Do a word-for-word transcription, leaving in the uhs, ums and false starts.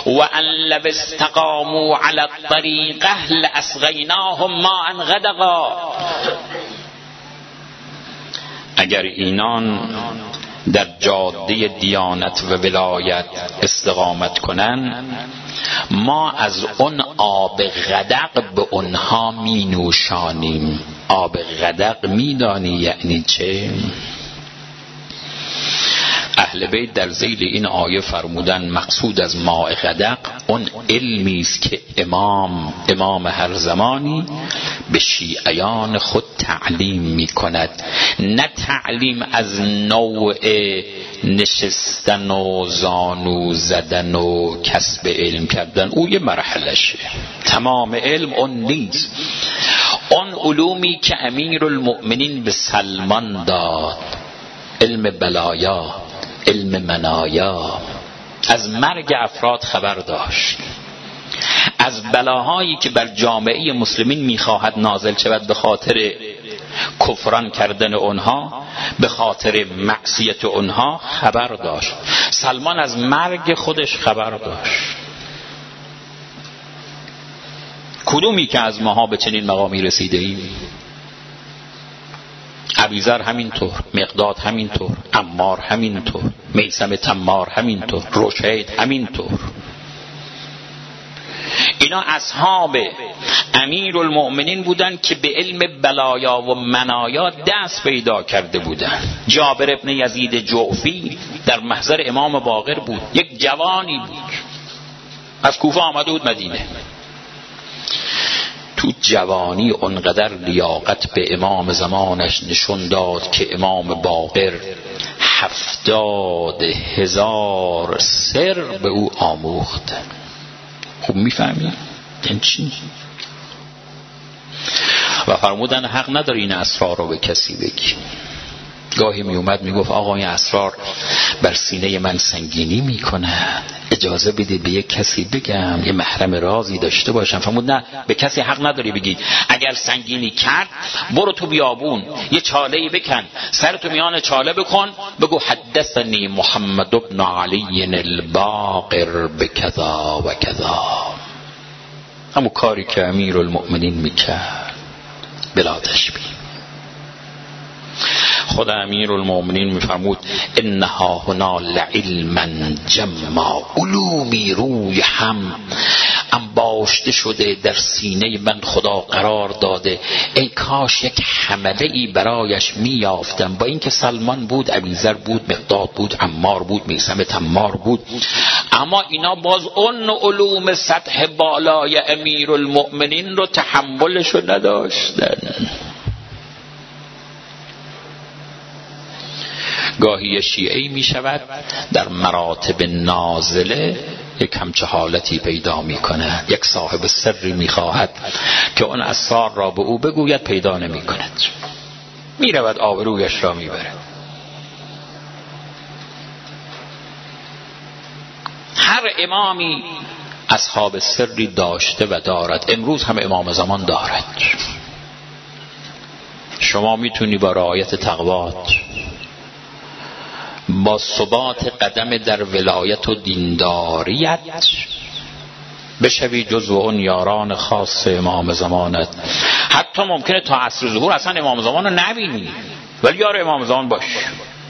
و ان لو استقاموا علی الطریقه لاسقیناهم ماء غدقا. اگر اینان در جاده دیانت و ولایت استقامت کنن، ما از اون آب غدق به اونها می نوشانیم. آب غدق می دانی یعنی چه؟ اهل بیت در ذیل این آیه فرمودن مقصود از ماء غدق اون علمی است که امام امام هر زمانی به شیعیان خود تعلیم می کند، نه تعلیم از نوع نشستن و زانو زدن و کسب علم کردن، او یه مرحلشه، تمام علم اون نیست. اون علومی که امیرالمؤمنین به سلمان داد، علم بلایا، علم منایا، از مرگ افراد خبر داشت، از بلاهایی که بر جامعه مسلمین میخواهد نازل شود به خاطر کفران کردن اونها، به خاطر معصیت اونها خبر داشت. سلمان از مرگ خودش خبر داشت. کدومی که از ماها به چنین مقامی رسیده ایم؟ ابیذر همینطور، مقداد همینطور، عمار همینطور، میثم تمار همینطور، رشید همینطور. اینا اصحاب امیرالمؤمنین بودن که به علم بلایا و منایا دست پیدا کرده بودن. جابر ابن یزید جعفی در محضر امام باقر بود، یک جوانی بود، از کوفه آمده بود مدینه. تو جوانی اونقدر لیاقت به امام زمانش نشون داد که امام باقر هفتاد هزار سر به او آموخت. خوب میفهمی؟ این چی؟ و فرمودن حق نداری این اسرار رو به کسی بگی. گاهی می اومد می گفت آقا این اسرار بر سینه من سنگینی می کنه، اجازه بدید به یک کسی بگم، یه محرم رازی داشته باشم. فرمود نه، به کسی حق نداری بگی. اگر سنگینی کرد برو تو بیابون یه چاله‌ای بکن، سرتو میان چاله بکن، بگو حدثنی محمد بن علی الباقر بکذا و کذا. همون کاری که امیرالمؤمنین میکرد بلا تشبیه. خود امیرالمؤمنین میفرمود انها هنا لعلما جما، علومی روی هم انباشته شده در سینه من خدا قرار داده، ای کاش یک حمله ای برایش میافتم. با اینکه سلمان بود، ابیذر بود، مقداد بود، عمار بود، میثم تمار بود، اما اینا باز اون علوم سطح بالای امیرالمؤمنین رو تحملشو نداشتن. گاهی شیعی می شود در مراتب نازله یک همچه حالتی پیدا می کند، یک صاحب سری می خواهد که اون اسرار را به او بگوید، پیدا نمی کند، می رود آبرویش را می بره. هر امامی اصحاب سری داشته و دارد، امروز هم امام زمان دارد. شما میتونی با رعایت تقوات، با ثبات قدم در ولایت و دینداریت بشوی جزو اون یاران خاص امام زمانت. حتی ممکنه تا عصر ظهور اصلا امام زمان رو نبینی، ولی یار امام زمان باش.